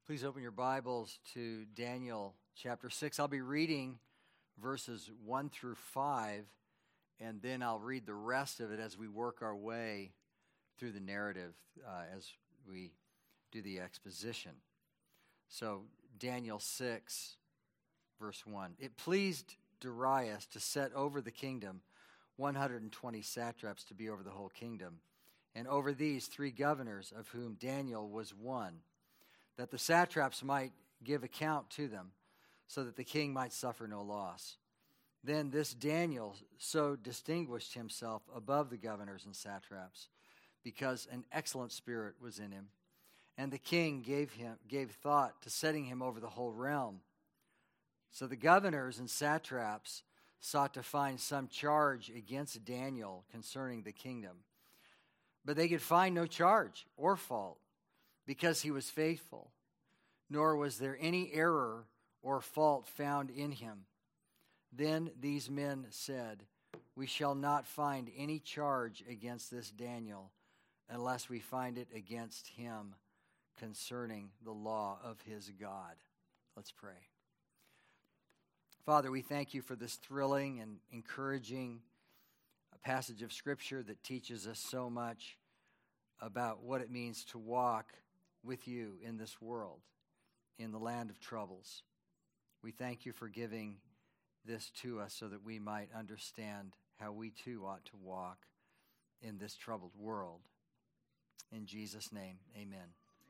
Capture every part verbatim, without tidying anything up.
Please open your Bibles to Daniel chapter six. I'll be reading verses one through five, and then I'll read the rest of it as we work our way through the narrative uh, as we do the exposition. So, Daniel six, verse one. It pleased Darius to set over the kingdom one hundred twenty satraps to be over the whole kingdom, and over these three governors, of whom Daniel was one, that the satraps might give account to them, so that the king might suffer no loss. Then this Daniel so distinguished himself above the governors and satraps, because an excellent spirit was in him. And the king gave him gave thought to setting him over the whole realm. So the governors and satraps sought to find some charge against Daniel concerning the kingdom. But they could find no charge or fault, because he was faithful, nor was there any error or fault found in him. Then these men said, "We shall not find any charge against this Daniel, unless we find it against him concerning the law of his God." Let's pray. Father, we thank you for this thrilling and encouraging passage of Scripture that teaches us so much about what it means to walk with you in this world, in the land of troubles. We thank you for giving this to us so that we might understand how we too ought to walk in this troubled world. In Jesus' name, amen.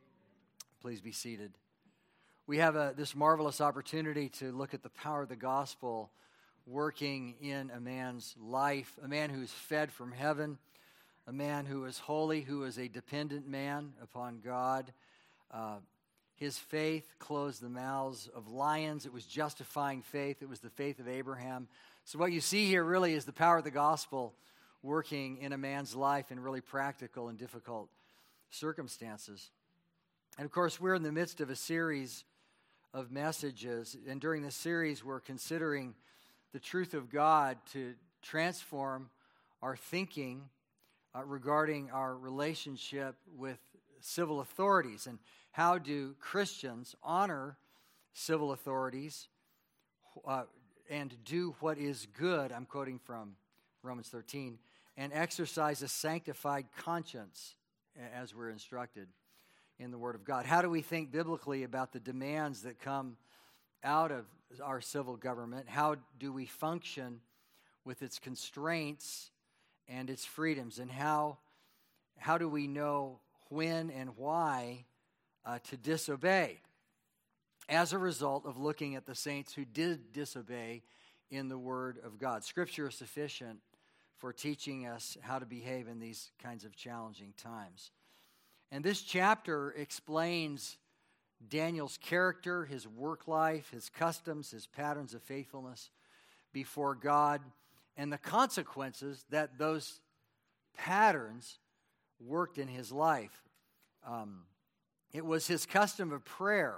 Please be seated. We have a, this marvelous opportunity to look at the power of the gospel working in a man's life, a man who is fed from heaven, a man who is holy, who is a dependent man upon God. Uh, his faith closed the mouths of lions. It was justifying faith. It was the faith of Abraham. So what you see here really is the power of the gospel working in a man's life in really practical and difficult circumstances. And of course, we're in the midst of a series of messages. And during this series, we're considering the truth of God to transform our thinking uh, regarding our relationship with civil authorities, and how do Christians honor civil authorities uh, and do what is good, I'm quoting from Romans thirteen, and exercise a sanctified conscience as we're instructed in the Word of God. How do we think biblically about the demands that come out of our civil government? How do we function with its constraints and its freedoms? And how, how do we know when and why uh, to disobey as a result of looking at the saints who did disobey in the Word of God? Scripture is sufficient for teaching us how to behave in these kinds of challenging times. And this chapter explains Daniel's character, his work life, his customs, his patterns of faithfulness before God, and the consequences that those patterns worked in his life. Um, it was his custom of prayer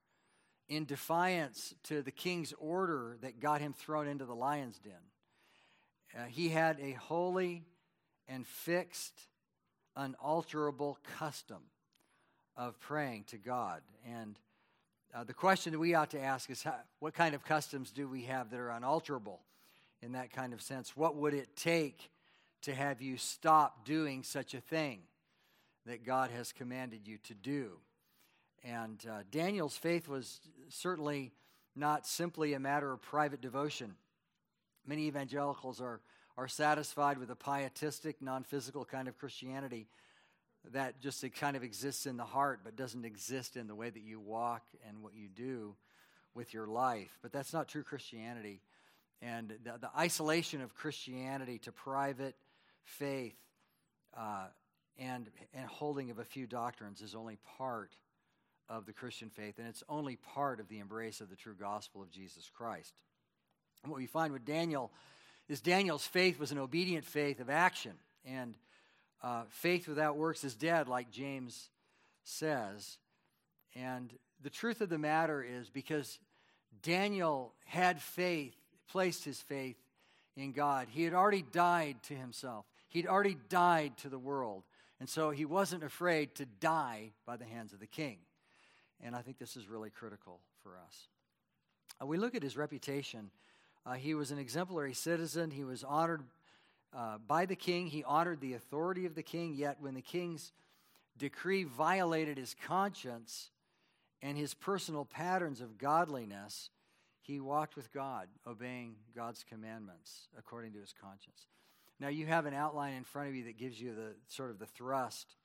in defiance to the king's order that got him thrown into the lion's den. Uh, he had a holy and fixed, unalterable custom of praying to God. And uh, the question that we ought to ask is, how, what kind of customs do we have that are unalterable in that kind of sense? What would it take to have you stop doing such a thing that God has commanded you to do? And uh, Daniel's faith was certainly not simply a matter of private devotion. Many evangelicals are, are satisfied with a pietistic, non-physical kind of Christianity that just it kind of exists in the heart but doesn't exist in the way that you walk and what you do with your life. But that's not true Christianity. And the, the isolation of Christianity to private faith uh, and, and holding of a few doctrines is only part of the Christian faith, and it's only part of the embrace of the true gospel of Jesus Christ. And what we find with Daniel is Daniel's faith was an obedient faith of action, and uh, faith without works is dead, like James says. And the truth of the matter is, because Daniel had faith, placed his faith in God, he had already died to himself. He'd already died to the world, and so he wasn't afraid to die by the hands of the king. And I think this is really critical for us. Uh, we look at his reputation. Uh, he was an exemplary citizen. He was honored uh, by the king. He honored the authority of the king. Yet when the king's decree violated his conscience and his personal patterns of godliness, he walked with God, obeying God's commandments according to his conscience. Now, you have an outline in front of you that gives you the sort of the thrust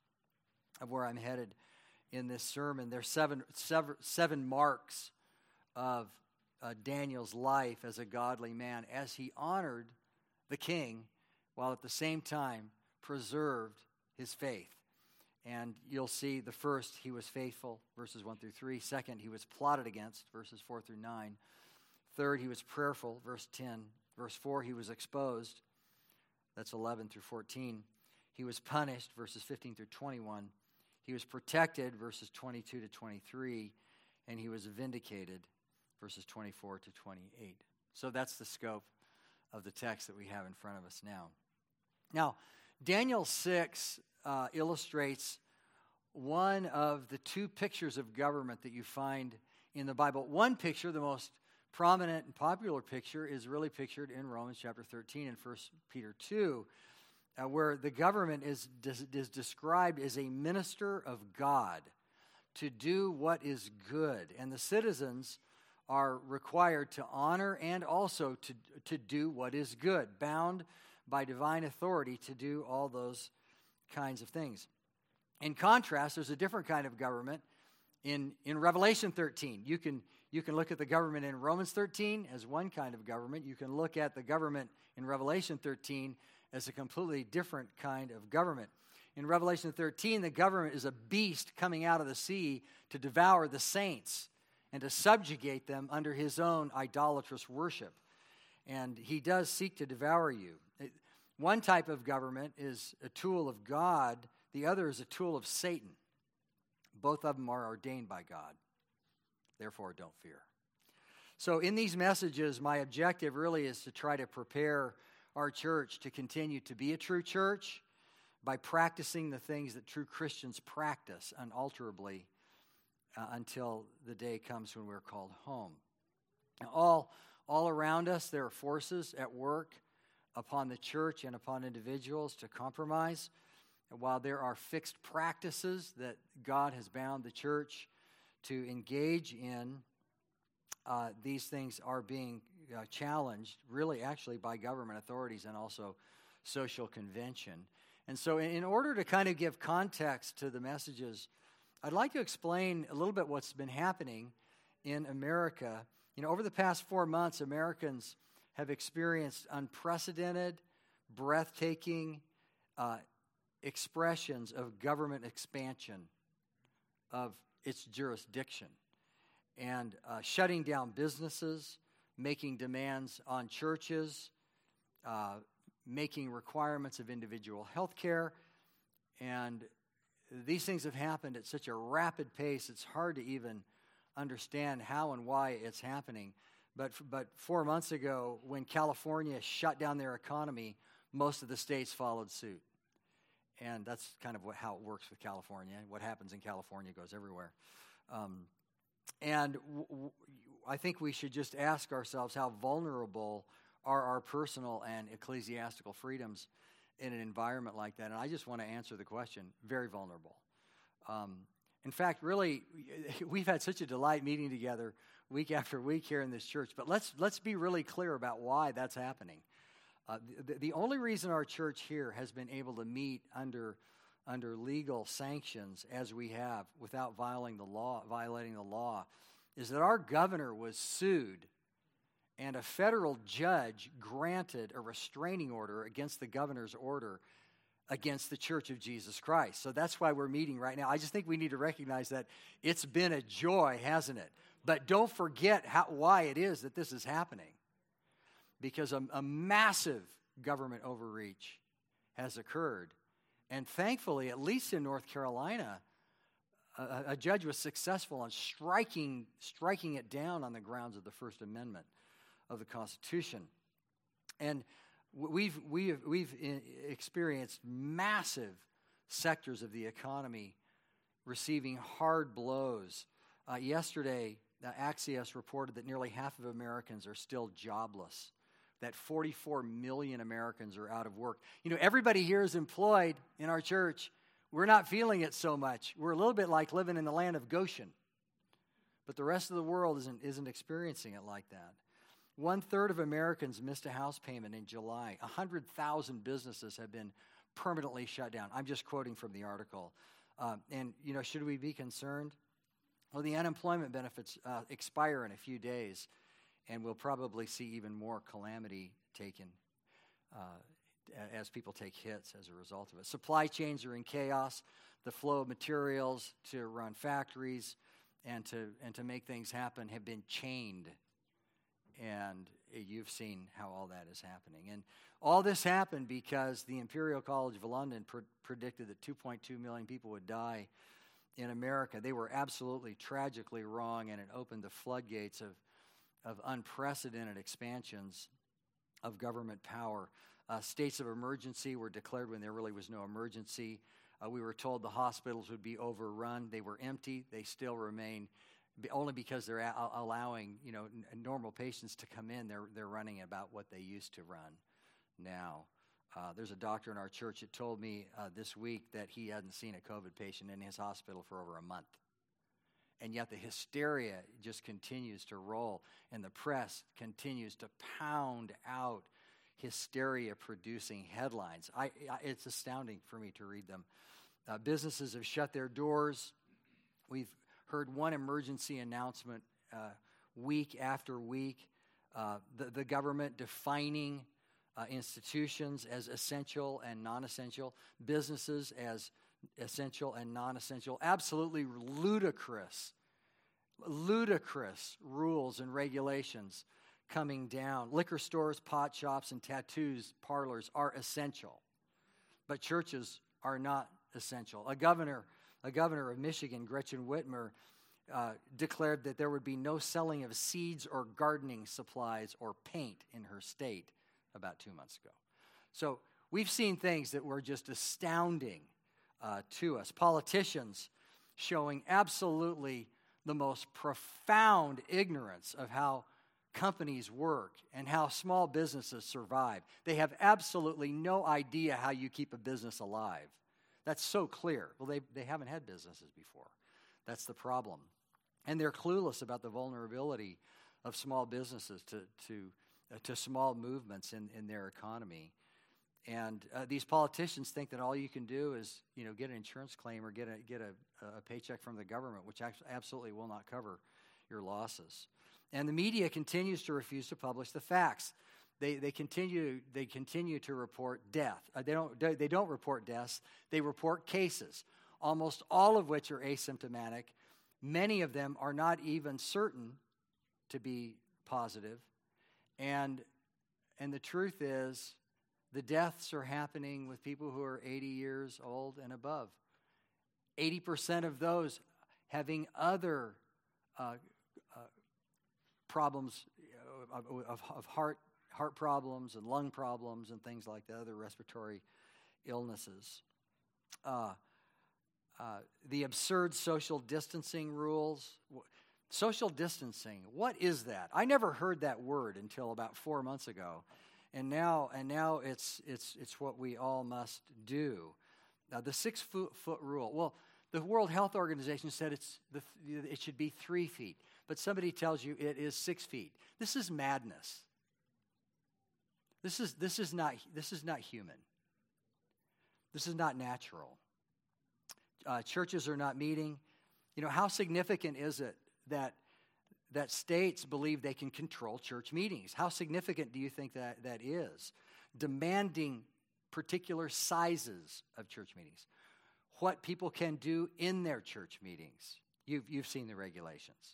of where I'm headed in this sermon. There's seven, seven, seven marks of uh, Daniel's life as a godly man as he honored the king while at the same time preserved his faith. And you'll see the first, he was faithful, verses one through three. Second, he was plotted against, verses four through nine. Third, he was prayerful, verse ten. Verse four, he was exposed. That's eleven through fourteen. He was punished, verses fifteen through twenty-one. He was protected, verses twenty-two to twenty-three. And he was vindicated, verses twenty-four to twenty-eight. So that's the scope of the text that we have in front of us now. Now, Daniel six uh, illustrates one of the two pictures of government that you find in the Bible. One picture, the most prominent and popular picture, is really pictured in Romans chapter thirteen and First Peter two, uh, where the government is, is described as a minister of God to do what is good. And the citizens are required to honor and also to, to do what is good, bound by divine authority to do all those kinds of things. In contrast, there's a different kind of government in, in Revelation thirteen. You can You can look at the government in Romans thirteen as one kind of government. You can look at the government in Revelation thirteen as a completely different kind of government. In Revelation thirteen, the government is a beast coming out of the sea to devour the saints and to subjugate them under his own idolatrous worship. And he does seek to devour you. It, one type of government is a tool of God. The other is a tool of Satan. Both of them are ordained by God. Therefore, don't fear. So in these messages, my objective really is to try to prepare our church to continue to be a true church by practicing the things that true Christians practice unalterably uh, until the day comes when we're called home. Now, all, all around us, there are forces at work upon the church and upon individuals to compromise. And while there are fixed practices that God has bound the church to engage in, uh, these things are being uh, challenged, really actually by government authorities and also social convention. And so in, in order to kind of give context to the messages, I'd like to explain a little bit what's been happening in America. You know, over the past four months, Americans have experienced unprecedented, breathtaking uh, expressions of government expansion of its jurisdiction and uh, shutting down businesses, making demands on churches, uh, making requirements of individual health care. And these things have happened at such a rapid pace, it's hard to even understand how and why it's happening. But, but four months ago, when California shut down their economy, most of the states followed suit. And that's kind of what, how it works with California. What happens in California goes everywhere. Um, and w- w- I think we should just ask ourselves, how vulnerable are our personal and ecclesiastical freedoms in an environment like that? And I just want to answer the question, very vulnerable. Um, in fact, really, we've had such a delight meeting together week after week here in this church. But let's let's be really clear about why that's happening. Uh, the, the only reason our church here has been able to meet under under legal sanctions as we have without violating the law, violating the law, is that our governor was sued, and a federal judge granted a restraining order against the governor's order against the Church of Jesus Christ. So that's why we're meeting right now. I just think we need to recognize that it's been a joy, hasn't it? But don't forget how, why it is that this is happening. Because a, a massive government overreach has occurred. And thankfully, at least in North Carolina, a, a judge was successful in striking, striking it down on the grounds of the First Amendment of the Constitution. And we've, we've, we've experienced massive sectors of the economy receiving hard blows Uh, yesterday, uh, Axios reported that nearly half of Americans are still jobless, that forty-four million Americans are out of work. You know, everybody here is employed in our church. We're not feeling it so much. We're a little bit like living in the land of Goshen. But the rest of the world isn't, isn't experiencing it like that. One-third of Americans missed a house payment in July. one hundred thousand businesses have been permanently shut down. I'm just quoting from the article. Uh, and, you know, should we be concerned? Well, the unemployment benefits uh, expire in a few days, and we'll probably see even more calamity taken uh, as people take hits as a result of it. Supply chains are in chaos. The flow of materials to run factories and to and to make things happen have been chained. And you've seen how all that is happening. And all this happened because the Imperial College of London pr- predicted that two point two million people would die in America. They were absolutely tragically wrong, and it opened the floodgates of, of unprecedented expansions of government power. Uh, states of emergency were declared when there really was no emergency. Uh, we were told the hospitals would be overrun. They were empty. They still remain, only because they're a- allowing, you know, n- normal patients to come in. They're they're running about what they used to run now. Uh, there's a doctor in our church that told me uh, this week that he hadn't seen a COVID patient in his hospital for over a month. And yet the hysteria just continues to roll, and the press continues to pound out hysteria-producing headlines. I, I, it's astounding for me to read them. Uh, businesses have shut their doors. We've heard one emergency announcement uh, week after week. Uh, the, the government defining uh, institutions as essential and non-essential, businesses as essential and non-essential. Absolutely ludicrous, ludicrous rules and regulations coming down. Liquor stores, pot shops, and tattoos parlors are essential, but churches are not essential. A governor, a governor of Michigan, Gretchen Whitmer, uh, declared that there would be no selling of seeds or gardening supplies or paint in her state about two months ago. So we've seen things that were just astounding uh, to us. Politicians showing absolutely the most profound ignorance of how companies work and how small businesses survive. They have absolutely no idea how you keep a business alive. That's so clear. Well, they, they haven't had businesses before. That's the problem. And they're clueless about the vulnerability of small businesses to to, uh, to small movements in, in their economy. And uh, these politicians think that all you can do is, you know, get an insurance claim or get a get a, a paycheck from the government, which absolutely will not cover your losses. And the media continues to refuse to publish the facts. They they continue they continue to report death. Uh, they don't they don't report deaths. They report cases, almost all of which are asymptomatic. Many of them are not even certain to be positive. And and the truth is, the deaths are happening with people who are eighty years old and above. eighty percent of those having other uh, uh, problems of, of, of heart heart problems and lung problems and things like that, other respiratory illnesses. Uh, uh, the absurd social distancing rules. Social distancing, what is that? I never heard that word until about four months ago. And now, and now it's it's it's what we all must do. Now, the six foot, foot rule. Well, the World Health Organization said it's the, it should be three feet, but somebody tells you it is six feet. This is madness. This is this is not this is not human. This is not natural. Uh, churches are not meeting. You know, how significant is it that that states believe they can control church meetings? How significant do you think that that is? Demanding particular sizes of church meetings. What people can do in their church meetings. You've, you've seen the regulations.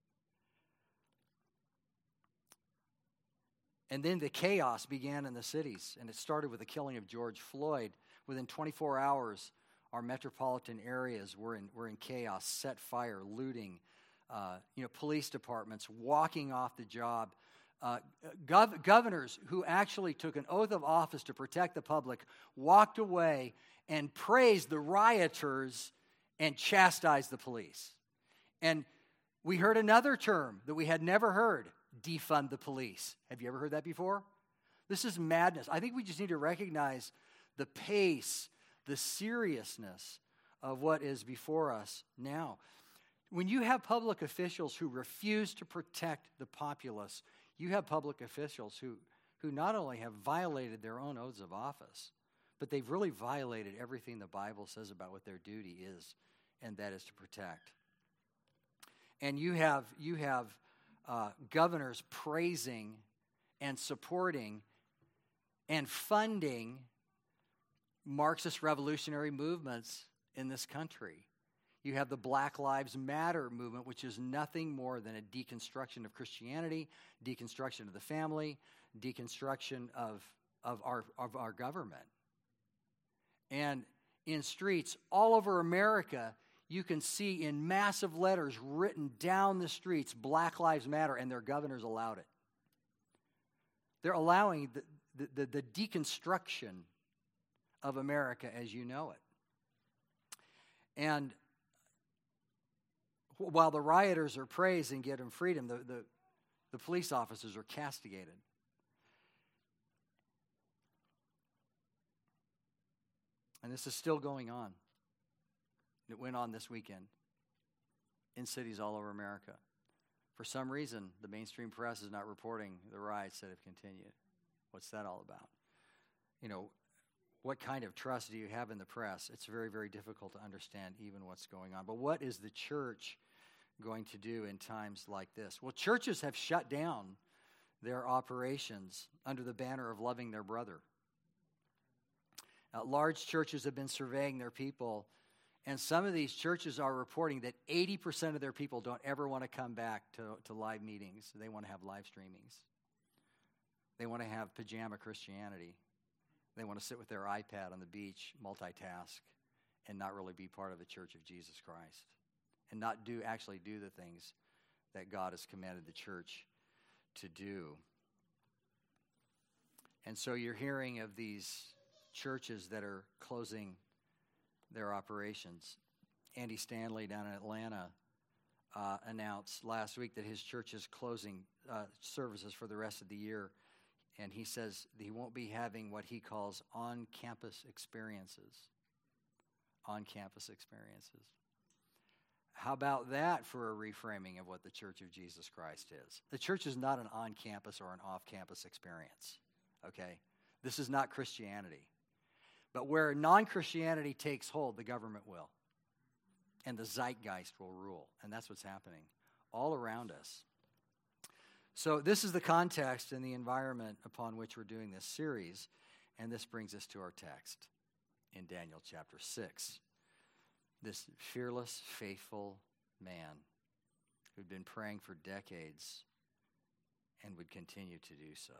And then the chaos began in the cities, and it started with the killing of George Floyd. Within twenty-four hours, our metropolitan areas were in, were in chaos, set fire, looting, Uh, you know, police departments walking off the job, uh, gov- governors who actually took an oath of office to protect the public walked away and praised the rioters and chastised the police. And We heard another term that we had never heard, defund the police. Have you ever heard that before? This is madness. I think we just need to recognize the pace, the seriousness of what is before us now. When you have public officials who refuse to protect the populace, you have public officials who, who not only have violated their own oaths of office, but they've really violated everything the Bible says about what their duty is, and that is to protect. And you have, you have uh, governors praising and supporting and funding Marxist revolutionary movements in this country. You have the Black Lives Matter movement, which is nothing more than a deconstruction of Christianity, deconstruction of the family, deconstruction of, of, our, of our government. And in streets all over America, you can see in massive letters written down the streets, Black Lives Matter, and their governors allowed it. They're allowing the, the, the, the deconstruction of America as you know it. And while the rioters are praised and get them freedom, the, the, the police officers are castigated. And this is still going on. It went on this weekend in cities all over America. For some reason, the mainstream press is not reporting the riots that have continued. What's that all about? You know, what kind of trust do you have in the press? It's very, very difficult to understand even what's going on. But what is the church going to do in times like this? Well, churches have shut down their operations under the banner of loving their brother. Uh, large churches have been surveying their people, and some of these churches are reporting that eighty percent of their people don't ever want to come back to, to live meetings. They want to have live streamings. They want to have pajama Christianity. They want to sit with their iPad on the beach, multitask, and not really be part of the Church of Jesus Christ, and not do actually do the things that God has commanded the church to do. And so you're hearing of these churches that are closing their operations. Andy Stanley down in Atlanta uh, announced last week that his church is closing uh, services for the rest of the year. And he says he won't be having what he calls on-campus experiences. On-campus experiences. How about that for a reframing of what the Church of Jesus Christ is? The church is not an on-campus or an off-campus experience, okay? This is not Christianity. But where non-Christianity takes hold, the government will. And the zeitgeist will rule. And that's what's happening all around us. So this is the context and the environment upon which we're doing this series. And this brings us to our text in Daniel chapter six. This fearless, faithful man who'd been praying for decades and would continue to do so.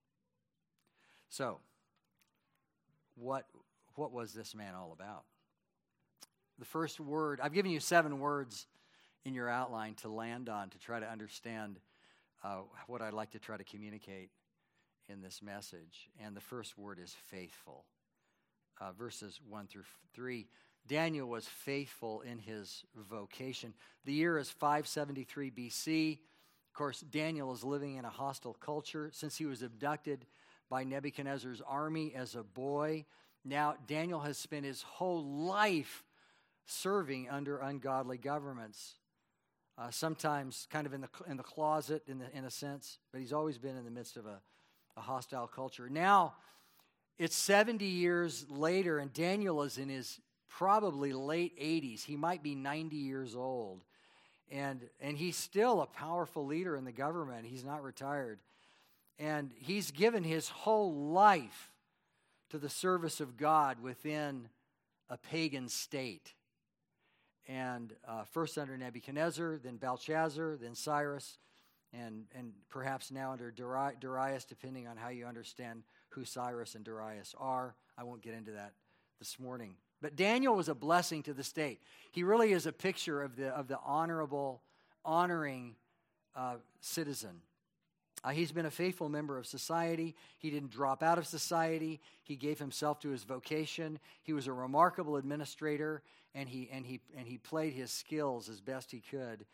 So, what, what was this man all about? The first word, I've given you seven words in your outline to land on to try to understand uh, what I'd like to try to communicate in this message. And the first word is faithful. Uh, verses one through three. Daniel was faithful in his vocation. The year is five seventy-three B C. Of course, Daniel is living in a hostile culture since he was abducted by Nebuchadnezzar's army as a boy. Now, Daniel has spent his whole life serving under ungodly governments. Uh, sometimes kind of in the in the closet, in the in a sense, but he's always been in the midst of a, a hostile culture. Now, it's seventy years later, and Daniel is in his probably late eighties. He might be ninety years old. And, and he's still a powerful leader in the government. He's not retired. And he's given his whole life to the service of God within a pagan state. And uh, first under Nebuchadnezzar, then Belshazzar, then Cyrus, and, and perhaps now under Dari- Darius, depending on how you understand who Cyrus and Darius are. I won't get into that this morning. But Daniel was a blessing to the state. He really is a picture of the of the honorable, honoring uh, citizen. Uh, he's been a faithful member of society. He didn't drop out of society. He gave himself to his vocation. He was a remarkable administrator, and he and he and he played his skills as best he could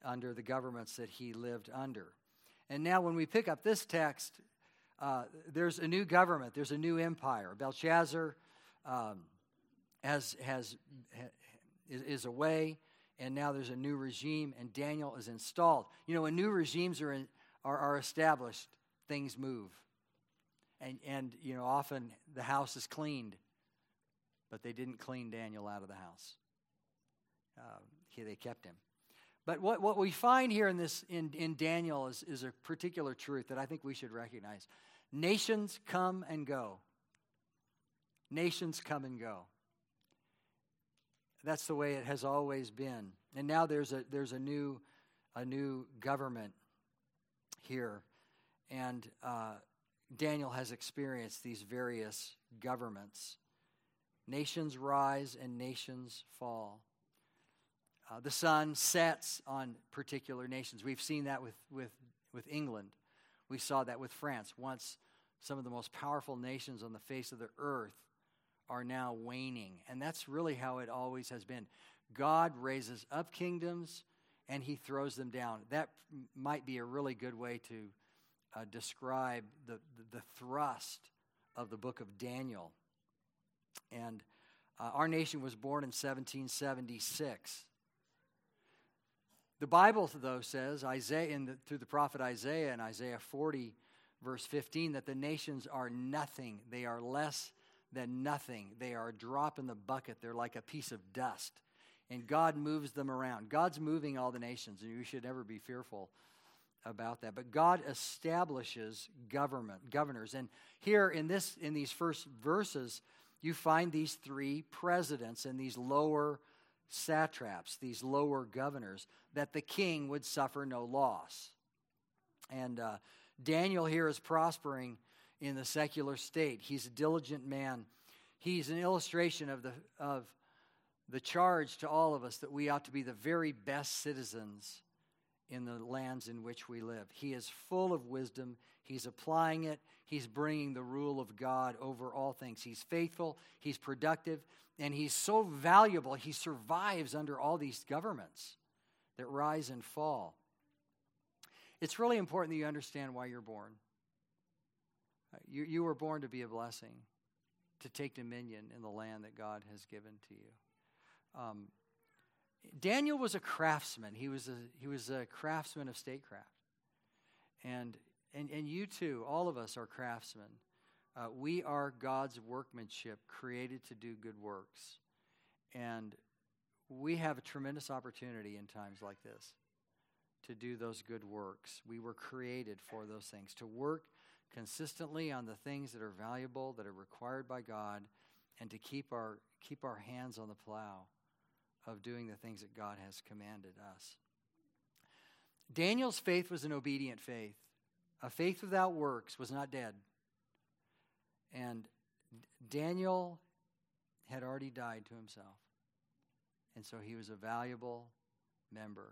under the governments that he lived under. And now when we pick up this text, uh, there's a new government, there's a new empire. Belshazzar um, has, has, ha, is, is away, and now there's a new regime, and Daniel is installed. You know, when new regimes are, in, are, are established, things move. And, and, you know, often the house is cleaned, but they didn't clean Daniel out of the house. Uh, here they kept him. But what, what we find here in this in, in Daniel is, is a particular truth that I think we should recognize. Nations come and go. Nations come and go. That's the way it has always been. And now there's a there's a new a new government here, and uh, Daniel has experienced these various governments. Nations rise and nations fall. Uh, the sun sets on particular nations. We've seen that with, with, with England. We saw that with France. Once some of the most powerful nations on the face of the earth are now waning. And that's really how it always has been. God raises up kingdoms and he throws them down. That might be a really good way to uh, describe the, the, the thrust of the book of Daniel. And uh, our nation was born in seventeen seventy-six. The Bible, though, says, Isaiah, in the, through the prophet Isaiah in Isaiah forty, verse fifteen, that the nations are nothing. They are less than nothing. They are a drop in the bucket. They're like a piece of dust. And God moves them around. God's moving all the nations, and you should never be fearful about that. But God establishes government, governors. And here in this, in these first verses, you find these three presidents and these lower satraps, these lower governors, that the king would suffer no loss. And uh, Daniel here is prospering in the secular state. He's a diligent man. He's an illustration of the of the charge to all of us that we ought to be the very best citizens in the lands in which we live. He is full of wisdom. He's applying it. He's bringing the rule of God over all things. He's faithful. He's productive. And he's so valuable, he survives under all these governments that rise and fall. It's really important that you understand why you're born. You, you were born to be a blessing, to take dominion in the land that God has given to you. Um, Daniel was a craftsman. He was a, he was a craftsman of statecraft. And, and, and you too, all of us are craftsmen. Uh, we are God's workmanship, created to do good works. And we have a tremendous opportunity in times like this to do those good works. We were created for those things, to work consistently on the things that are valuable, that are required by God, and to keep our keep our hands on the plow of doing the things that God has commanded us. Daniel's faith was an obedient faith. A faith without works was not dead. And Daniel had already died to himself. And so he was a valuable member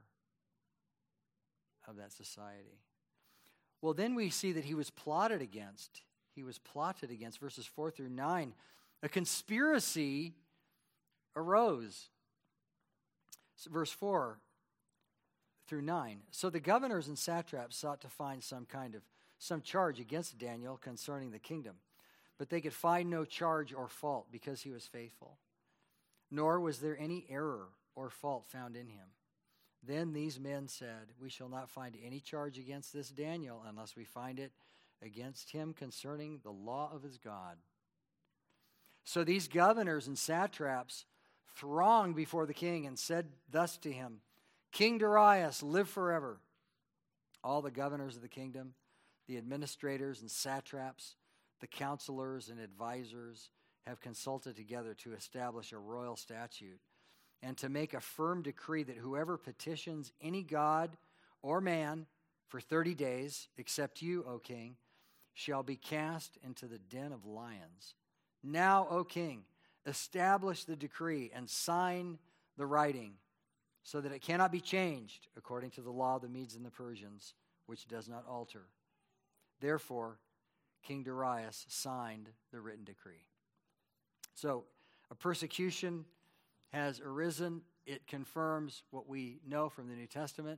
of that society. Well, then we see that he was plotted against. He was plotted against, verses four through nine. A conspiracy arose. So verse four through nine. So the governors and satraps sought to find some kind of, some charge against Daniel concerning the kingdom. But they could find no charge or fault because he was faithful. Nor was there any error or fault found in him. Then these men said, we shall not find any charge against this Daniel unless we find it against him concerning the law of his God. So these governors and satraps thronged before the king and said thus to him, King Darius, live forever. All the governors of the kingdom, the administrators and satraps, the counselors and advisors have consulted together to establish a royal statute and to make a firm decree that whoever petitions any god or man for thirty days, except you, O king, shall be cast into the den of lions. Now, O king, establish the decree and sign the writing so that it cannot be changed according to the law of the Medes and the Persians, which does not alter. Therefore, King Darius signed the written decree. So, a persecution has arisen. It confirms what we know from the New Testament.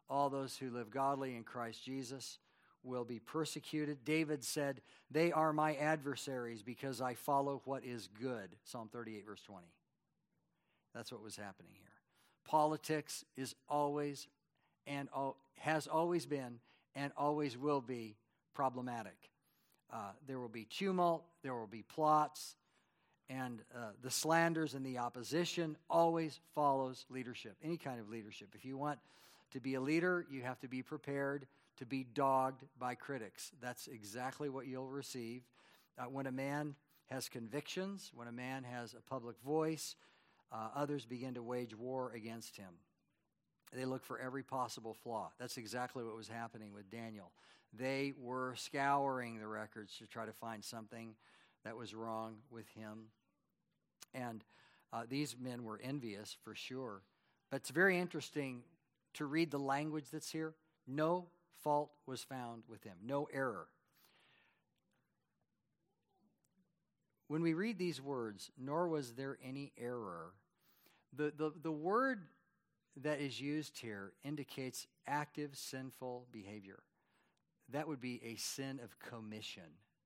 All those who live godly in Christ Jesus will be persecuted. David said, they are my adversaries because I follow what is good. Psalm thirty-eight, verse twenty. That's what was happening here. Politics is always and has always been and always will be problematic. Uh, there will be tumult, there will be plots, and uh, the slanders and the opposition always follows leadership, any kind of leadership. If you want to be a leader, you have to be prepared to be dogged by critics. That's exactly what you'll receive. Uh, when a man has convictions, when a man has a public voice, uh, others begin to wage war against him. They look for every possible flaw. That's exactly what was happening with Daniel. They were scouring the records to try to find something that was wrong with him. And uh, these men were envious for sure. But it's very interesting to read the language that's here. No fault was found with him, no error. When we read these words, nor was there any error, the, the, the word that is used here indicates active sinful behavior. That would be a sin of commission.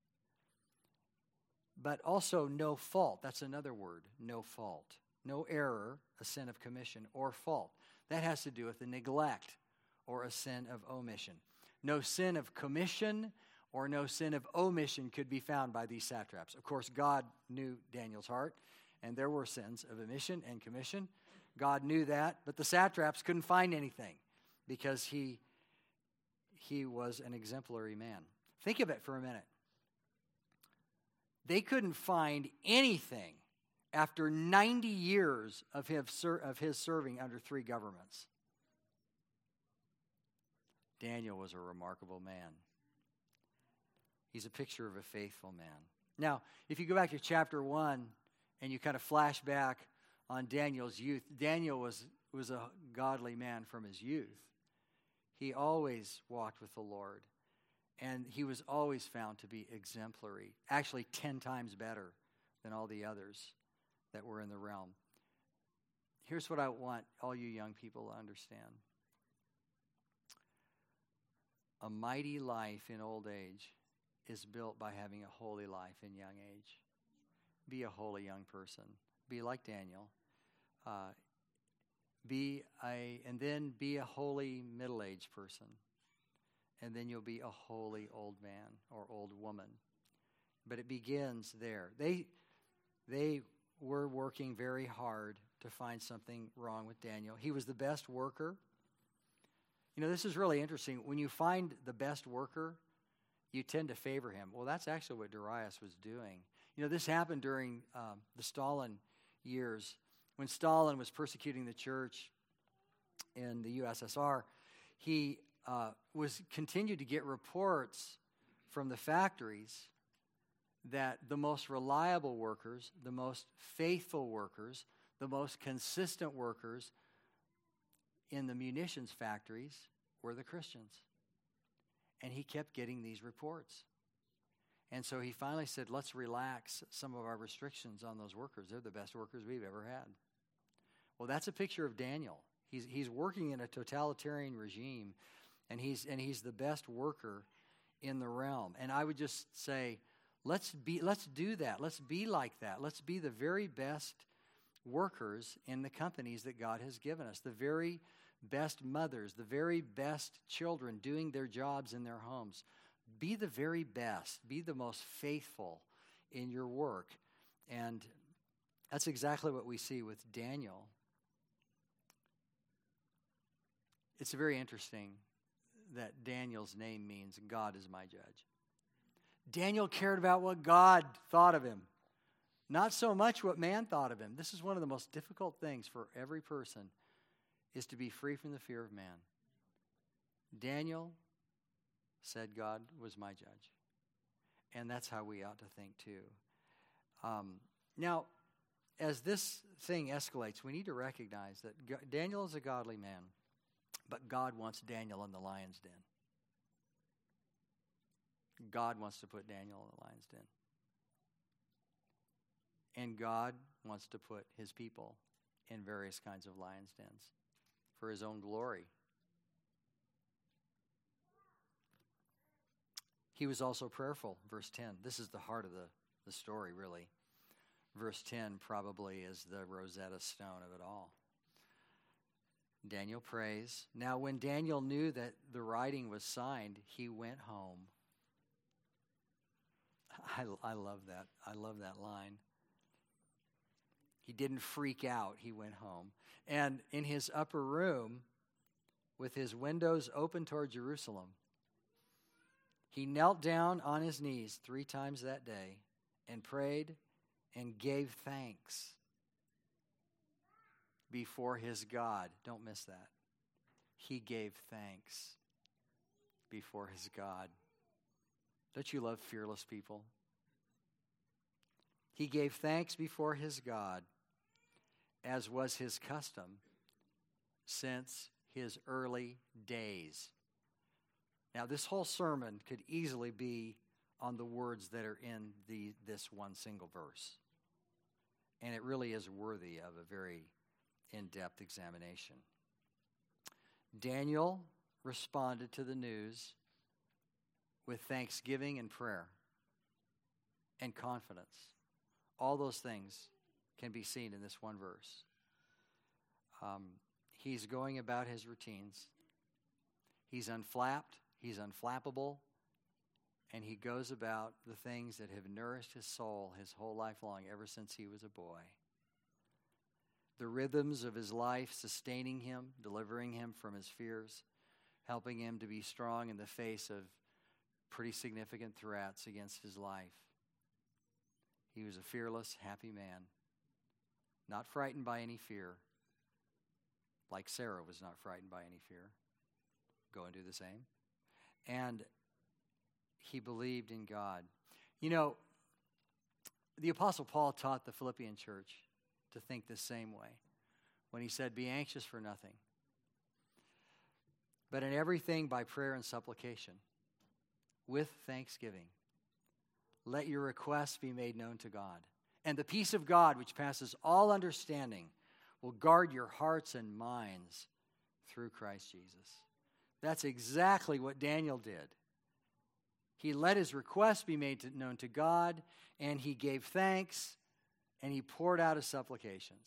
But also no fault. That's another word, no fault. No error, a sin of commission, or fault. That has to do with a neglect or a sin of omission. No sin of commission or no sin of omission could be found by these satraps. Of course, God knew Daniel's heart, and there were sins of omission and commission. God knew that, but the satraps couldn't find anything because he, he was an exemplary man. Think of it for a minute. They couldn't find anything after ninety years of his, of his serving under three governments. Daniel was a remarkable man. He's a picture of a faithful man. Now, if you go back to chapter one and you kind of flash back on Daniel's youth, Daniel was, was a godly man from his youth. He always walked with the Lord, and he was always found to be exemplary, actually ten times better than all the others that were in the realm. Here's what I want all you young people to understand. A mighty life in old age is built by having a holy life in young age. Be a holy young person. Be like Daniel. Uh, be a, and then be a holy middle-aged person. And then you'll be a holy old man or old woman. But it begins there. They, they were working very hard to find something wrong with Daniel. He was the best worker. You know, this is really interesting. When you find the best worker, you tend to favor him. Well, that's actually what Darius was doing. You know, this happened during um, the Stalin years. When Stalin was persecuting the church in the U S S R, he uh, was continued to get reports from the factories that the most reliable workers, the most faithful workers, the most consistent workers in the munitions factories were the Christians. And he kept getting these reports. And so he finally said, let's relax some of our restrictions on those workers. They're the best workers we've ever had. Well, that's a picture of Daniel. He's, he's working in a totalitarian regime, and he's, and he's the best worker in the realm. And I would just say, let's be, let's do that. Let's be like that. Let's be the very best workers in the companies that God has given us, the very best mothers, the very best children doing their jobs in their homes. Be the very best. Be the most faithful in your work. And that's exactly what we see with Daniel. It's very interesting that Daniel's name means God is my judge. Daniel cared about what God thought of him, not so much what man thought of him. This is one of the most difficult things for every person, is to be free from the fear of man. Daniel said God was my judge. And that's how we ought to think too. Um, now, as this thing escalates, we need to recognize that God, Daniel is a godly man, but God wants Daniel in the lion's den. God wants to put Daniel in the lion's den. And God wants to put his people in various kinds of lion's dens for his own glory. He was also prayerful, verse ten. This is the heart of the, the story, really. Verse ten probably is the Rosetta Stone of it all. Daniel prays. Now, when Daniel knew that the writing was signed, he went home. I, I love that. I love that line. He didn't freak out. He went home. And in his upper room, with his windows open toward Jerusalem, he knelt down on his knees three times that day and prayed and gave thanks before his God. Don't miss that. He gave thanks before his God. Don't you love fearless people? He gave thanks before his God, as was his custom since his early days. Now, this whole sermon could easily be on the words that are in the this one single verse. And it really is worthy of a very in-depth examination. Daniel responded to the news with thanksgiving and prayer and confidence. All those things can be seen in this one verse. Um, he's going about his routines. He's unflapped. He's unflappable. And he goes about the things that have nourished his soul his whole life long, ever since he was a boy. The rhythms of his life sustaining him, delivering him from his fears, helping him to be strong in the face of pretty significant threats against his life. He was a fearless, happy man, not frightened by any fear, like Sarah was not frightened by any fear. Go and do the same. And he believed in God. You know, the Apostle Paul taught the Philippian church to think the same way when he said, be anxious for nothing, but in everything by prayer and supplication, with thanksgiving, let your requests be made known to God. And the peace of God, which passes all understanding, will guard your hearts and minds through Christ Jesus. That's exactly what Daniel did. He let his requests be made to, known to God, and he gave thanks, and he poured out his supplications.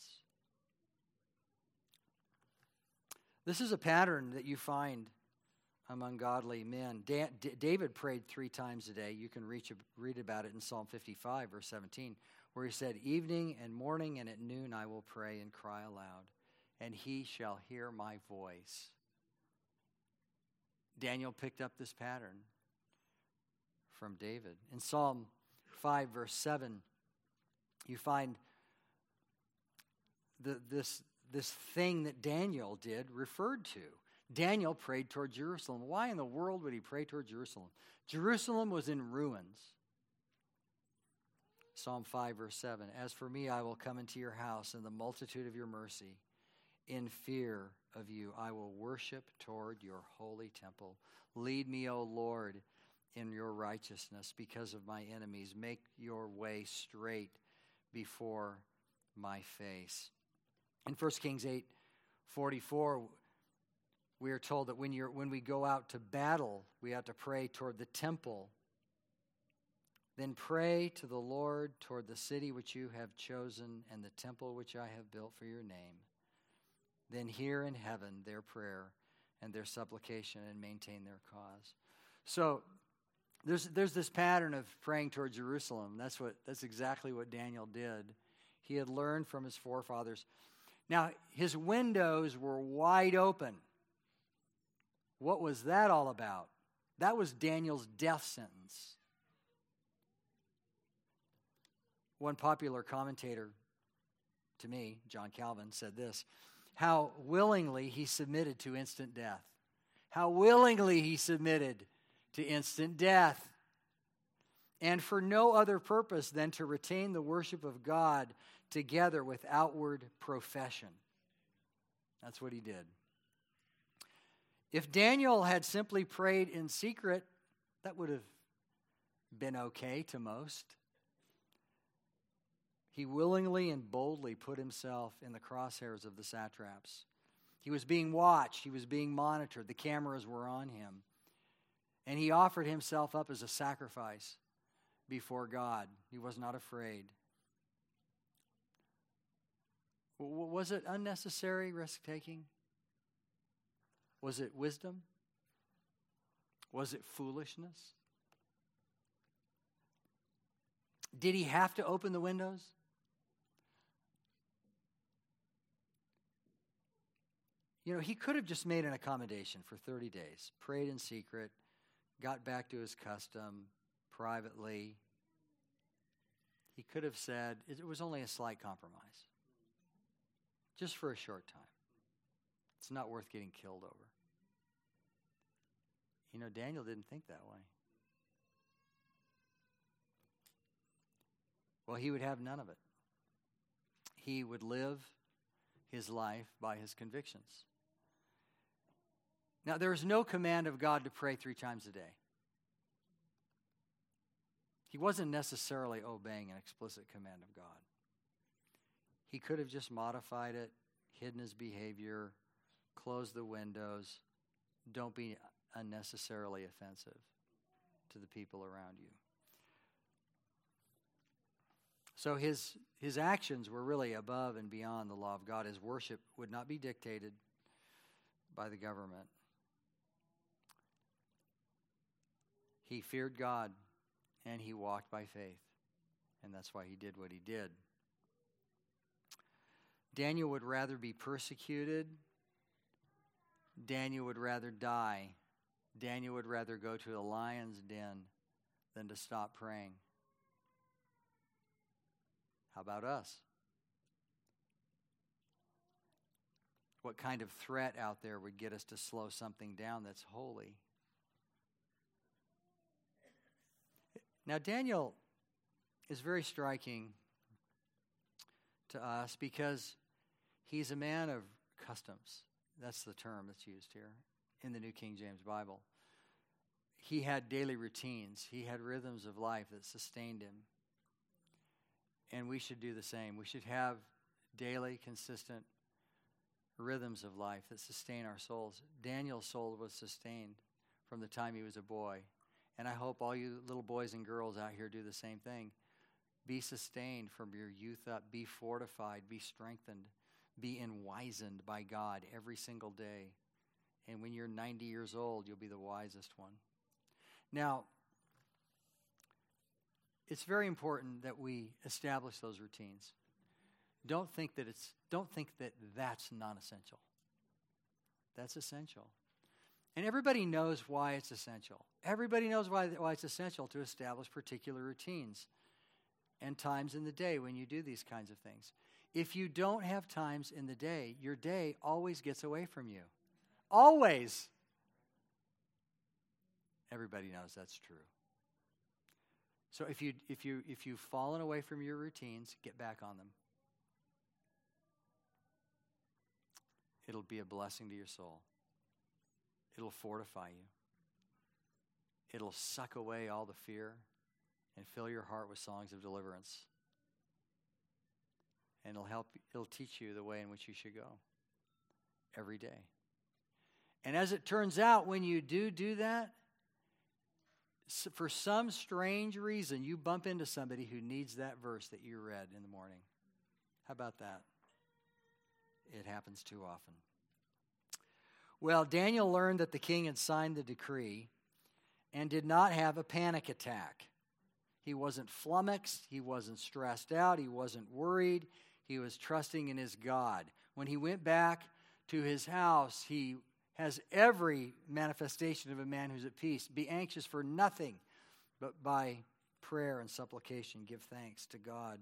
This is a pattern that you find among godly men. Da- D- David prayed three times a day. You can reach, read about it in Psalm fifty-five, verse seventeen, where he said, evening and morning and at noon I will pray and cry aloud, and he shall hear my voice. Daniel picked up this pattern from David. In Psalm five, verse seven, you find the, this, this thing that Daniel did referred to. Daniel prayed toward Jerusalem. Why in the world would he pray toward Jerusalem? Jerusalem was in ruins. Psalm five, verse seven, as for me, I will come into your house in the multitude of your mercy. In fear of you, I will worship toward your holy temple. Lead me, O Lord, in your righteousness because of my enemies. Make your way straight before my face. In First Kings eight forty-four, we are told that when you're when we go out to battle, we have to pray toward the temple. Then pray to the Lord toward the city which you have chosen and the temple which I have built for your name. Then hear in heaven their prayer and their supplication and maintain their cause. So there's there's this pattern of praying toward Jerusalem. That's what that's exactly what Daniel did. He had learned from his forefathers. Now, his windows were wide open. What was that all about? That was Daniel's death sentence. One popular commentator to me, John Calvin, said this: how willingly he submitted to instant death. How willingly he submitted to instant death. And for no other purpose than to retain the worship of God together with outward profession. That's what he did. If Daniel had simply prayed in secret, that would have been okay to most. He willingly and boldly put himself in the crosshairs of the satraps. He was being watched. He was being monitored. The cameras were on him. And he offered himself up as a sacrifice before God. He was not afraid. W- was it unnecessary risk-taking? Was it wisdom? Was it foolishness? Did he have to open the windows? You know, he could have just made an accommodation for thirty days, prayed in secret, got back to his custom privately. He could have said, it was only a slight compromise, just for a short time. It's not worth getting killed over. You know, Daniel didn't think that way. Well, he would have none of it. He would live his life by his convictions. Now, there is no command of God to pray three times a day. He wasn't necessarily obeying an explicit command of God. He could have just modified it, hidden his behavior, closed the windows. Don't be unnecessarily offensive to the people around you. So his his actions were really above and beyond the law of God. His worship would not be dictated by the government. He feared God, and he walked by faith. And that's why he did what he did. Daniel would rather be persecuted. Daniel would rather die. Daniel would rather go to a lion's den than to stop praying. How about us? What kind of threat out there would get us to slow something down that's holy? Now, Daniel is very striking to us because he's a man of customs. That's the term that's used here in the New King James Bible. He had daily routines. He had rhythms of life that sustained him. And we should do the same. We should have daily, consistent rhythms of life that sustain our souls. Daniel's soul was sustained from the time he was a boy. And I hope all you little boys and girls out here do the same thing. Be sustained from your youth up. Be fortified. Be strengthened. Be enwizened by God every single day. And when you're ninety years old, you'll be the wisest one. Now, it's very important that we establish those routines. Don't think that it's don't think that that's non-essential. That's essential. And everybody knows why it's essential. Everybody knows why, why it's essential to establish particular routines and times in the day when you do these kinds of things. If you don't have times in the day, your day always gets away from you. Always. Everybody knows that's true. So if you if you if you've fallen away from your routines, get back on them. It'll be a blessing to your soul. It'll fortify you. It'll suck away all the fear and fill your heart with songs of deliverance. And it'll help, it'll teach you the way in which you should go every day. And as it turns out, when you do do that, for some strange reason, you bump into somebody who needs that verse that you read in the morning. How about that? It happens too often. Well, Daniel learned that the king had signed the decree and did not have a panic attack. He wasn't flummoxed. He wasn't stressed out. He wasn't worried. He was trusting in his God. When he went back to his house, he has every manifestation of a man who's at peace. Be anxious for nothing, but by prayer and supplication give thanks to God.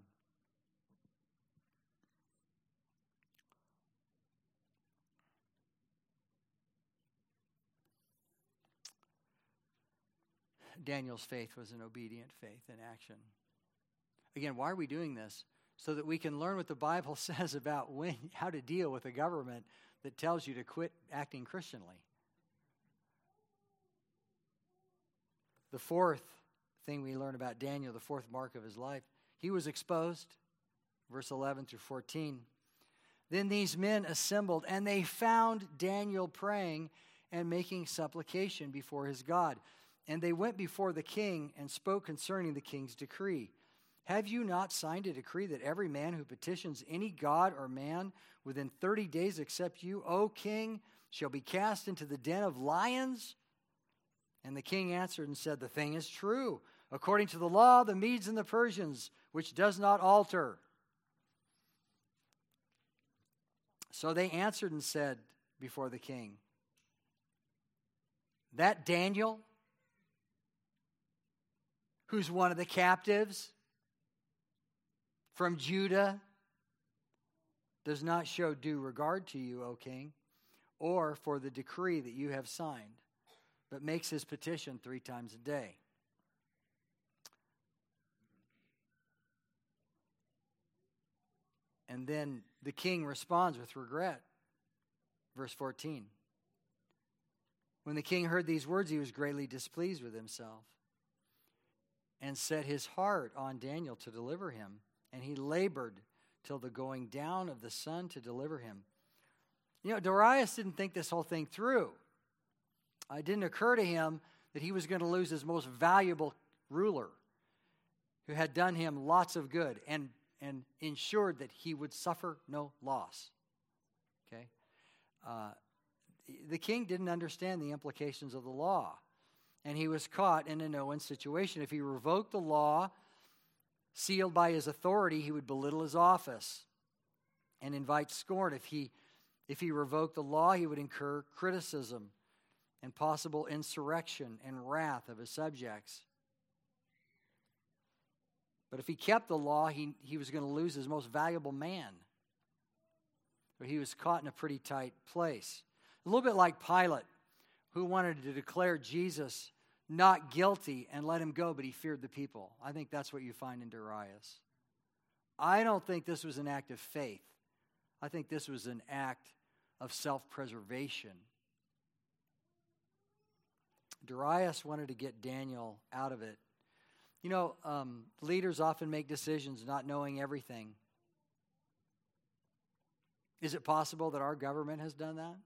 Daniel's faith was an obedient faith in action. Again, why are we doing this? So that we can learn what the Bible says about when, how to deal with a government that tells you to quit acting Christianly. The fourth thing we learn about Daniel, the fourth mark of his life, he was exposed. Verse eleven through fourteen. Then these men assembled, and they found Daniel praying and making supplication before his God. And they went before the king and spoke concerning the king's decree. Have you not signed a decree that every man who petitions any god or man within thirty days except you, O king, shall be cast into the den of lions? And the king answered and said, the thing is true, according to the law of the Medes and the Persians, which does not alter. So they answered and said before the king, that Daniel, who's one of the captives from Judah, does not show due regard to you, O king, or for the decree that you have signed, but makes his petition three times a day. And then the king responds with regret. Verse fourteen. When the king heard these words, he was greatly displeased with himself and set his heart on Daniel to deliver him. And he labored till the going down of the sun to deliver him. You know, Darius didn't think this whole thing through. It didn't occur to him that he was going to lose his most valuable ruler who had done him lots of good and, and ensured that he would suffer no loss. Okay? Uh, the king didn't understand the implications of the law, and he was caught in a no-win situation. If he revoked the law sealed by his authority, he would belittle his office and invite scorn. If he, if he revoked the law, he would incur criticism and possible insurrection and wrath of his subjects. But if he kept the law, he, he was going to lose his most valuable man. But he was caught in a pretty tight place. A little bit like Pilate, who wanted to declare Jesus not guilty and let him go, but he feared the people. I think that's what you find in Darius. I don't think this was an act of faith. I think this was an act of self-preservation. Darius wanted to get Daniel out of it. You know, um, leaders often make decisions not knowing everything. Is it possible that our government has done that?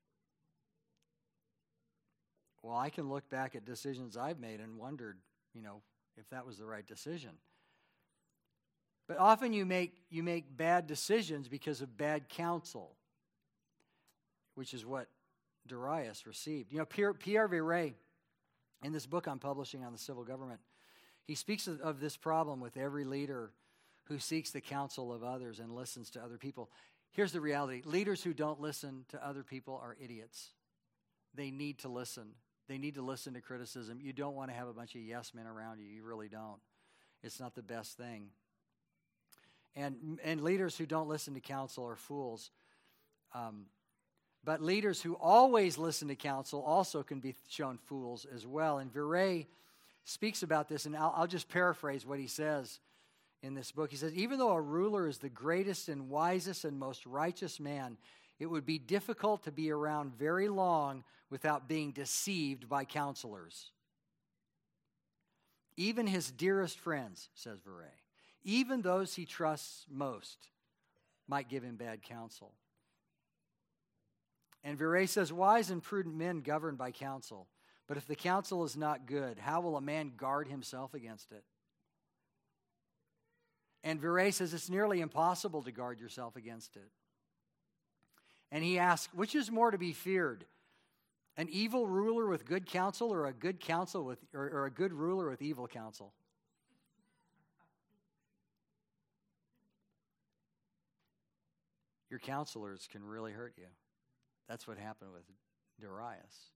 Well, I can look back at decisions I've made and wondered, you know, if that was the right decision. But often you make you make bad decisions because of bad counsel, which is what Darius received. You know, Pierre, Pierre Viret, in this book I'm publishing on the civil government, he speaks of, of this problem with every leader who seeks the counsel of others and listens to other people. Here's the reality. Leaders who don't listen to other people are idiots. They need to listen. They need to listen to criticism. You don't want to have a bunch of yes men around you. You really don't. It's not the best thing. And, and leaders who don't listen to counsel are fools. Um, but leaders who always listen to counsel also can be shown fools as well. And Viret speaks about this, and I'll, I'll just paraphrase what he says in this book. He says, even though a ruler is the greatest and wisest and most righteous man, it would be difficult to be around very long without being deceived by counselors. Even his dearest friends, says Viret, even those he trusts most, might give him bad counsel. And Viret says, wise and prudent men govern by counsel. But if the counsel is not good, how will a man guard himself against it? And Viret says it's nearly impossible to guard yourself against it. And he asks, which is more to be feared? An evil ruler with good counsel, or a good counsel with, or, or a good ruler with evil counsel? Your counselors can really hurt you. That's what happened with Darius.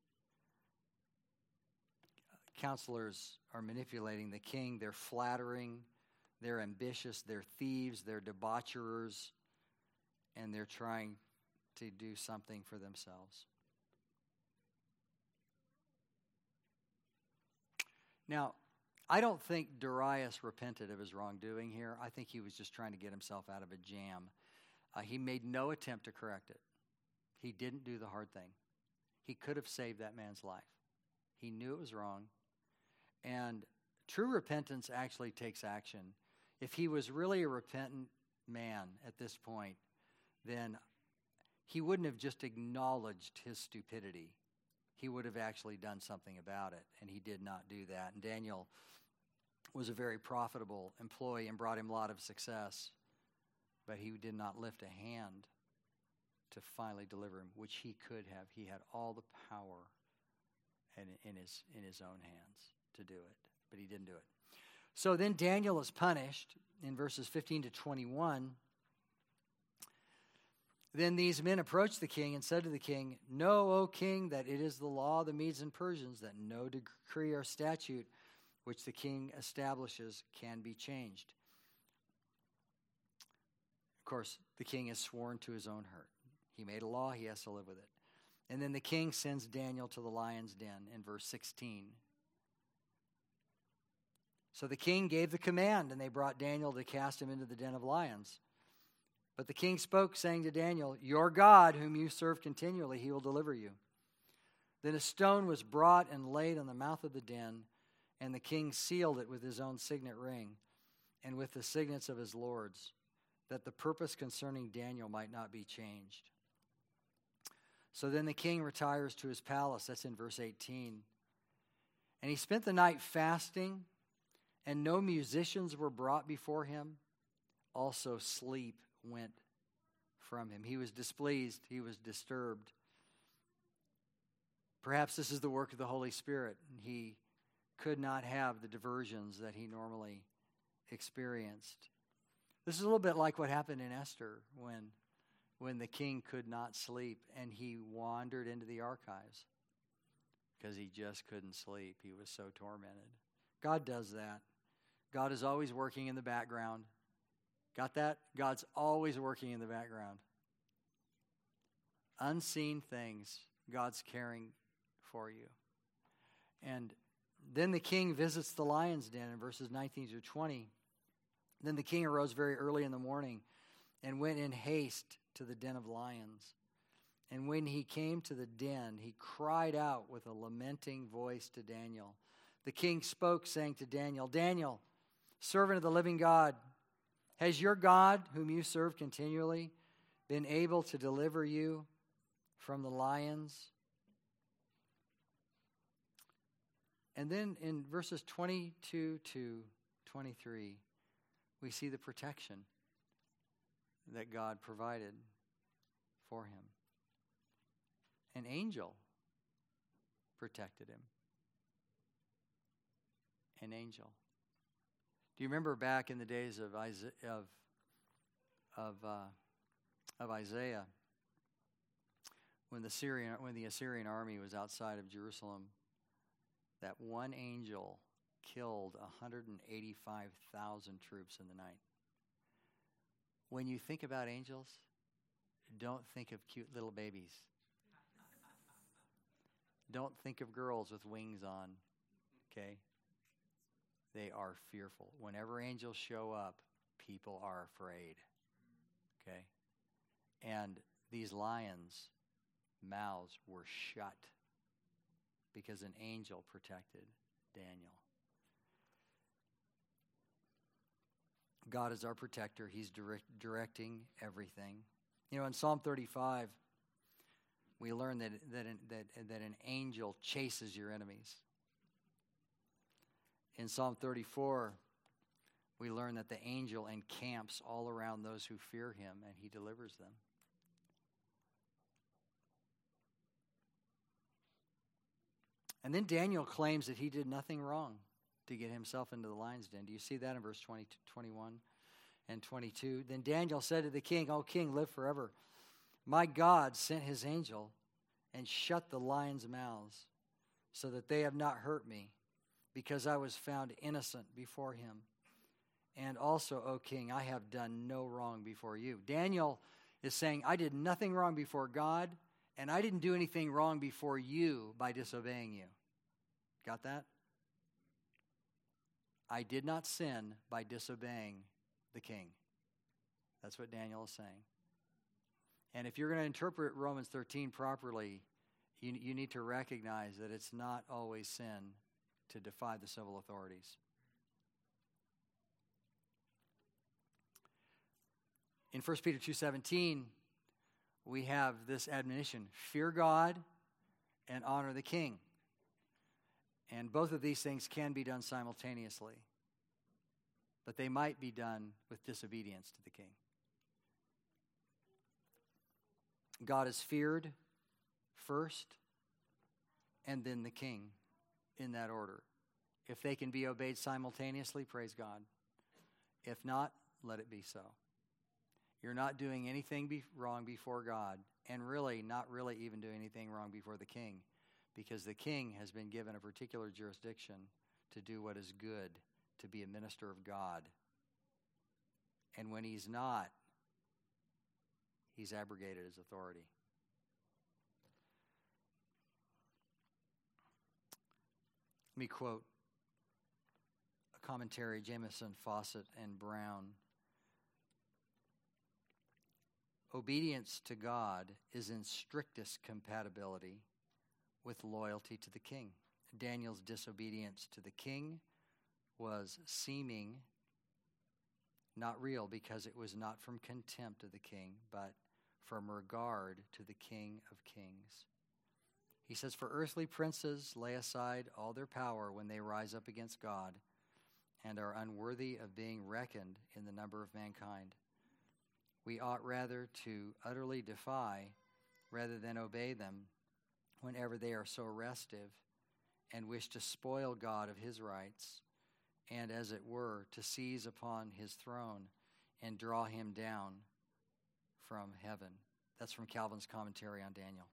Counselors are manipulating the king. They're flattering. They're ambitious. They're thieves. They're debaucherers. And they're trying to do something for themselves. Now, I don't think Darius repented of his wrongdoing here. I think he was just trying to get himself out of a jam. Uh, he made no attempt to correct it. He didn't do the hard thing. He could have saved that man's life. He knew it was wrong. And true repentance actually takes action. If he was really a repentant man at this point, then he wouldn't have just acknowledged his stupidity. he would have actually done something about it, and he did not do that. And Daniel was a very profitable employee and brought him a lot of success, but he did not lift a hand to finally deliver him, which he could have. He had all the power in, in his in his own hands to do it, but he didn't do it. So then Daniel is punished in verses fifteen to twenty-one. Then these men approached the king and said to the king, "Know, O king, that it is the law of the Medes and Persians that no decree or statute which the king establishes can be changed." Of course, the king is sworn to his own hurt. He made a law, he has to live with it. And then the king sends Daniel to the lion's den in verse sixteen. So the king gave the command, and they brought Daniel to cast him into the den of lions. But the king spoke, saying to Daniel, "Your God, whom you serve continually, he will deliver you." Then a stone was brought and laid on the mouth of the den, and the king sealed it with his own signet ring and with the signets of his lords, that the purpose concerning Daniel might not be changed. So then the king retires to his palace. That's in verse eighteen. And he spent the night fasting, and no musicians were brought before him. Also sleep went from him. He was displeased. He was disturbed. Perhaps this is the work of the Holy Spirit. He could not have the diversions that he normally experienced. This is a little bit like what happened in Esther when, when the king could not sleep and he wandered into the archives because he just couldn't sleep. He was so tormented. God does that. God is always working in the background. Got that? God's always working in the background. Unseen things, God's caring for you. And then the king visits the lion's den in verses nineteen through twenty. Then the king arose very early in the morning and went in haste to the den of lions. And when he came to the den, he cried out with a lamenting voice to Daniel. The king spoke, saying to Daniel, "Daniel, servant of the living God, has your God, whom you serve continually, been able to deliver you from the lions?" And then in verses twenty-two to twenty-three, we see the protection that God provided for him. An angel protected him. An angel. Do you remember back in the days of Isaiah, of of, uh, of Isaiah, when the Syrian when the Assyrian army was outside of Jerusalem, that one angel killed one hundred eighty-five thousand troops in the night. When you think about angels, don't think of cute little babies. Don't think of girls with wings on, okay? They are fearful. Whenever angels show up, people are afraid, okay? And these lions' mouths were shut because an angel protected Daniel. God is our protector. He's direct, directing everything. You know, in Psalm thirty-five, we learn that, that, an, that, that an angel chases your enemies. In Psalm thirty-four, we learn that the angel encamps all around those who fear him, and he delivers them. And then Daniel claims that he did nothing wrong to get himself into the lion's den. Do you see that in verse twenty, twenty-one and twenty-two? Then Daniel said to the king, "O king, live forever. My God sent his angel and shut the lions' mouths so that they have not hurt me, because I was found innocent before him. And also, O king, I have done no wrong before you." Daniel is saying, I did nothing wrong before God, and I didn't do anything wrong before you by disobeying you. Got that? I did not sin by disobeying the king. That's what Daniel is saying. And if you're going to interpret Romans thirteen properly, you, you need to recognize that it's not always sin to defy the civil authorities. In First Peter two seventeen, we have this admonition: fear God and honor the king. And both of these things can be done simultaneously, but they might be done with disobedience to the king. God is feared first, and then the king, in that order. If they can be obeyed simultaneously, praise God. If not, let it be so. You're not doing anything be- wrong before God, and really not really even doing anything wrong before the king, because the king has been given a particular jurisdiction to do what is good, to be a minister of God. And when he's not, he's abrogated his authority. Let me quote a commentary, Jameson, Fawcett, and Brown. Obedience to God is in strictest compatibility with loyalty to the king. Daniel's disobedience to the king was seeming, not real, because it was not from contempt of the king, but from regard to the King of Kings. He says, for earthly princes lay aside all their power when they rise up against God and are unworthy of being reckoned in the number of mankind. We ought rather to utterly defy rather than obey them whenever they are so restive and wish to spoil God of his rights and, as it were, to seize upon his throne and draw him down from heaven. That's from Calvin's commentary on Daniel.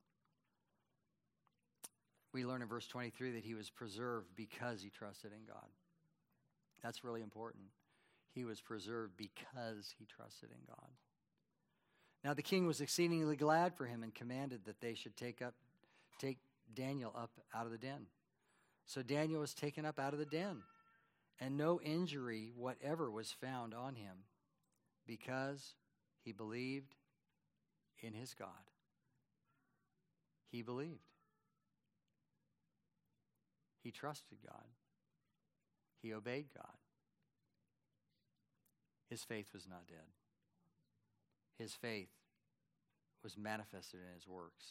We learn in verse twenty-three that he was preserved because he trusted in God. That's really important. He was preserved because he trusted in God. Now the king was exceedingly glad for him and commanded that they should take up, take Daniel up out of the den. So Daniel was taken up out of the den, and no injury whatever was found on him, because he believed in his God. He believed. He trusted God. He obeyed God. His faith was not dead. His faith was manifested in his works.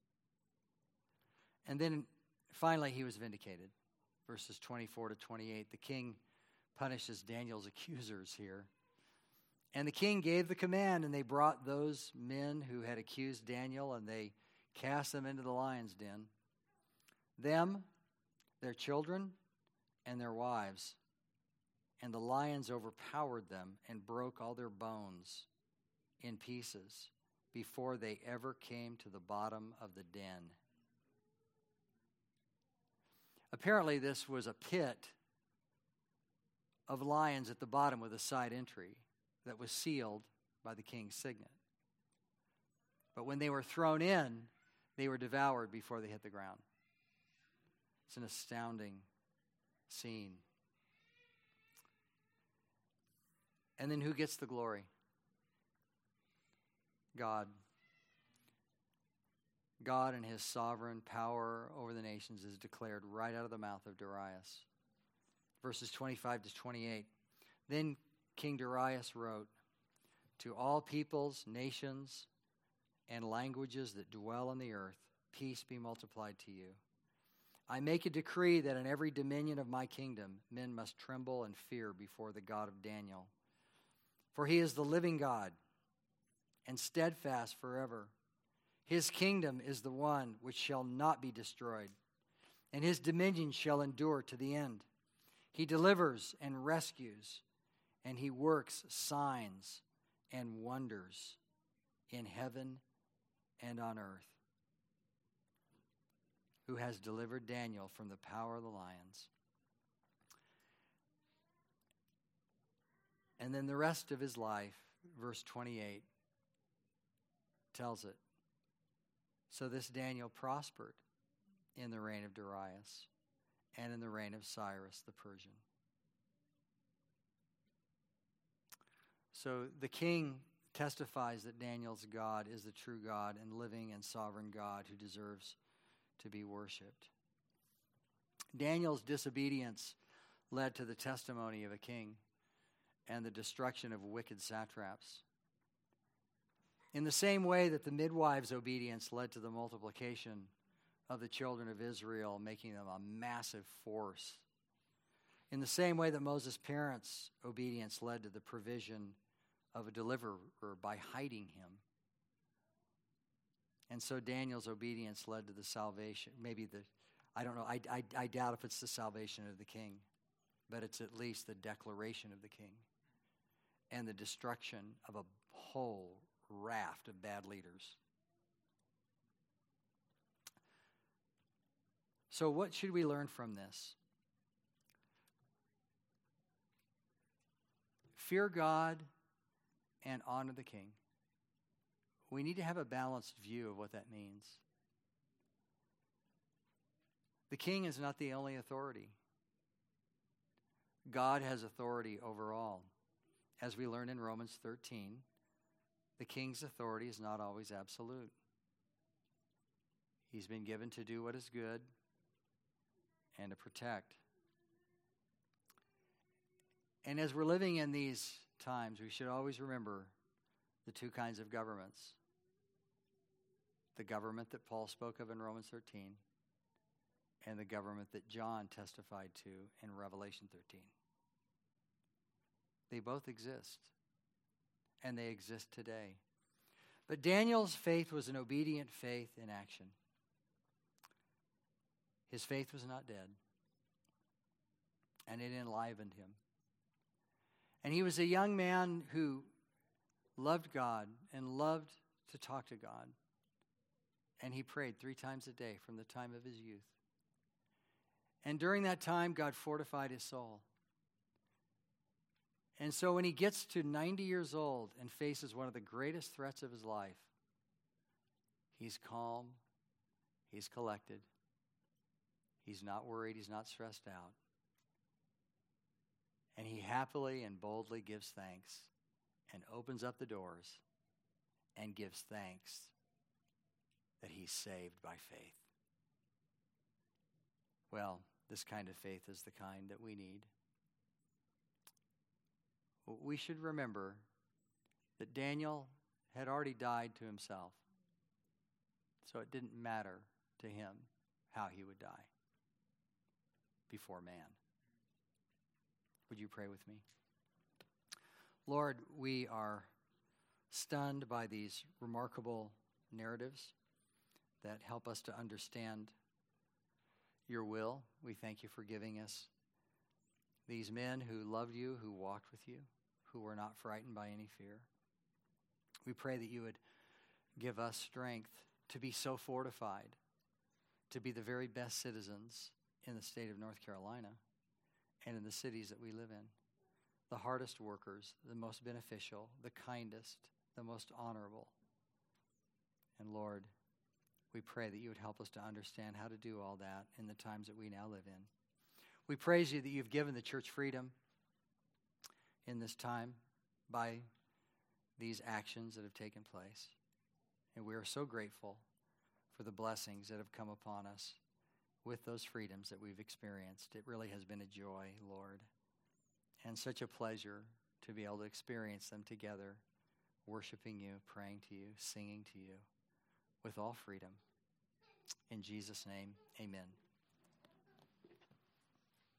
And then finally he was vindicated. Verses twenty-four to twenty-eight. The king punishes Daniel's accusers here. And the king gave the command, and they brought those men who had accused Daniel, and they cast them into the lion's den. Them, their children, and their wives. And the lions overpowered them and broke all their bones in pieces before they ever came to the bottom of the den. Apparently, this was a pit of lions at the bottom with a side entry that was sealed by the king's signet. But when they were thrown in, they were devoured before they hit the ground. It's an astounding scene. And then who gets the glory? God. God and his sovereign power over the nations is declared right out of the mouth of Darius. Verses twenty-five to twenty-eight. Then King Darius wrote, to all peoples, nations, and languages that dwell on the earth, peace be multiplied to you. I make a decree that in every dominion of my kingdom, men must tremble and fear before the God of Daniel. For he is the living God and steadfast forever. His kingdom is the one which shall not be destroyed, and his dominion shall endure to the end. He delivers and rescues, and he works signs and wonders in heaven and on earth. Who has delivered Daniel from the power of the lions. And then the rest of his life, verse twenty-eight, tells it. So this Daniel prospered in the reign of Darius and in the reign of Cyrus the Persian. So the king testifies that Daniel's God is the true God and living and sovereign God who deserves to be worshipped. Daniel's disobedience led to the testimony of a king and the destruction of wicked satraps. In the same way that the midwives' obedience led to the multiplication of the children of Israel, making them a massive force. In the same way that Moses' parents' obedience led to the provision of a deliverer by hiding him. And so Daniel's obedience led to the salvation, maybe the, I don't know, I, I, I doubt if it's the salvation of the king, but it's at least the declaration of the king and the destruction of a whole raft of bad leaders. So what should we learn from this? Fear God and honor the king. We need to have a balanced view of what that means. The king is not the only authority. God has authority over all. As we learn in Romans thirteen, the king's authority is not always absolute. He's been given to do what is good and to protect. And as we're living in these times, we should always remember the two kinds of governments. The government that Paul spoke of in Romans thirteen and the government that John testified to in Revelation thirteen. They both exist, and they exist today. But Daniel's faith was an obedient faith in action. His faith was not dead, and it enlivened him. And he was a young man who loved God and loved to talk to God. And he prayed three times a day from the time of his youth. And during that time, God fortified his soul. And so when he gets to ninety years old and faces one of the greatest threats of his life, he's calm, he's collected, he's not worried, he's not stressed out. And he happily and boldly gives thanks and opens up the doors and gives thanks that he's saved by faith. Well, this kind of faith is the kind that we need. We should remember that Daniel had already died to himself, so it didn't matter to him how he would die before man. Would you pray with me? Lord, we are stunned by these remarkable narratives that help us to understand your will. We thank you for giving us these men who loved you, who walked with you, who were not frightened by any fear. We pray that you would give us strength to be so fortified, to be the very best citizens in the state of North Carolina and in the cities that we live in. The hardest workers, the most beneficial, the kindest, the most honorable. And Lord, we pray that you would help us to understand how to do all that in the times that we now live in. We praise you that you've given the church freedom in this time by these actions that have taken place. And we are so grateful for the blessings that have come upon us with those freedoms that we've experienced. It really has been a joy, Lord, and such a pleasure to be able to experience them together, worshiping you, praying to you, singing to you with all freedom. In Jesus' name, amen.